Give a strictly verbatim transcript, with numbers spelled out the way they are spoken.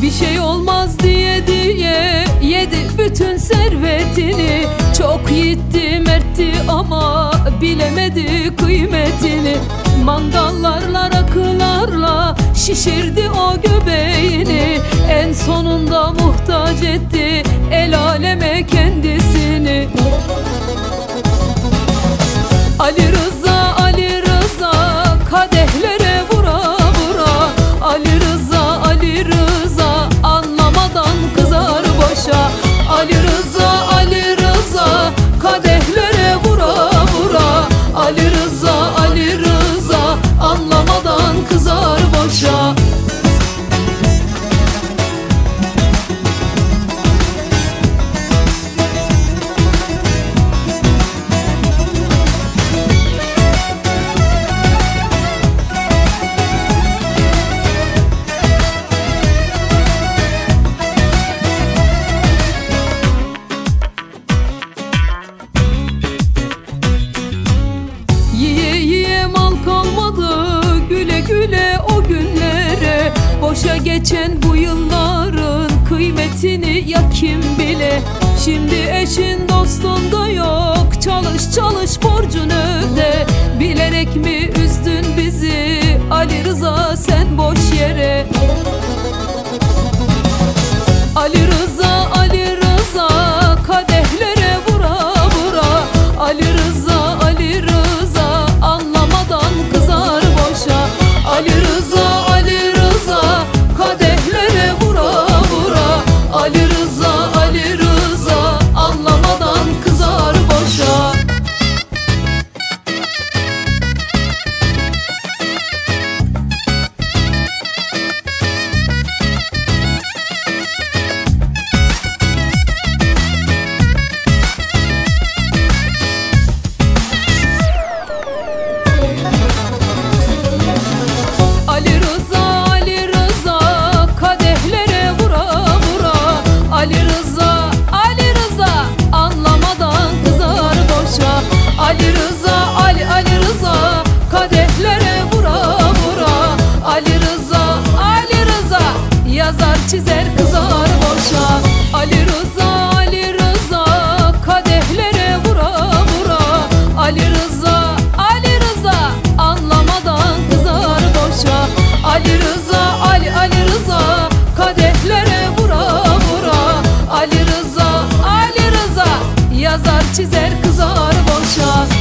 Bir şey olmaz diye diye yedi bütün servetini. Çok yiğitti mertti ama bilemedi kıymetini. Mandallarla rakılarla şişirdi o göbeğini. En sonunda muhtaç etti el aleme kendisini. Ali Rıza, Ali Rıza kadehlere vura vura. Ali Rıza, Ali Rıza anlamadan kızar boşa. Ali Rıza, Ali Rıza kadehlere vura vura. Ali Rıza, Ali Rıza anlamadan kızar boşa. Güle o günlere, boşa geçen bu yılların kıymetini ya kim bile. Şimdi eşin dostun da yok, çalış çalış borcunu öde. Bilerek mi üzdün bizi Ali Rıza sen boş yere. Ali Rıza, Ali Rıza kadehlere vura vura. Ali Rıza, Ali Rıza anlamadan kızar boşa. Ali Rıza, Ali Rıza kadehlere vura vura. Ali Rıza, Ali Rıza anlamadan kızar boşa. Ali Rıza, Ali Ali Rıza kadehlere vura vura. Ali Rıza, Ali Rıza yazar çizer kızar boşa. Ali Rıza, Ali Rıza kadehlere vura vura. Ali Rıza, Ali Rıza anlamadan kızar boşa. Ali Rıza, Ali Ali Rıza kadehlere vura vura. Ali Rıza, Ali Rıza yazar çizer kızar boşa.